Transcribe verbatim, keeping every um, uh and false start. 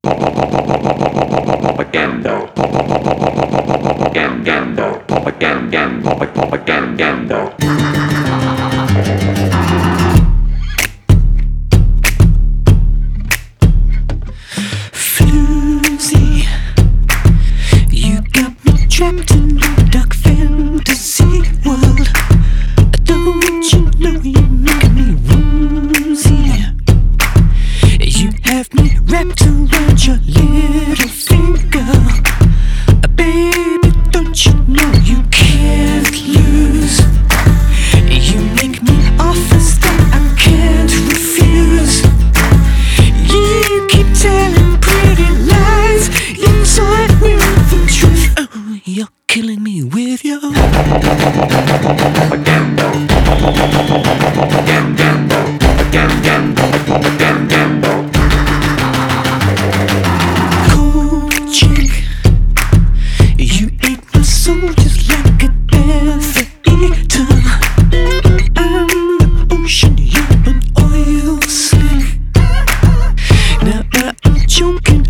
Propaganda. Propaganda. Propaganda. Propaganda. Floozy, you got me trapped in a dark fantasy world. Don't you know you make me woozy? You have me wrapped around your little finger. Baby, don't you know you can't lose? You make me offers that I can't refuse. You keep telling pretty lies, you inside me with the truth. Oh, you're killing me with your Propaganda. Propaganda. Propaganda. Propaganda. cold chick. You ate my soul just like a death eater. I'm the ocean, you're an oil slick. Now I'm choking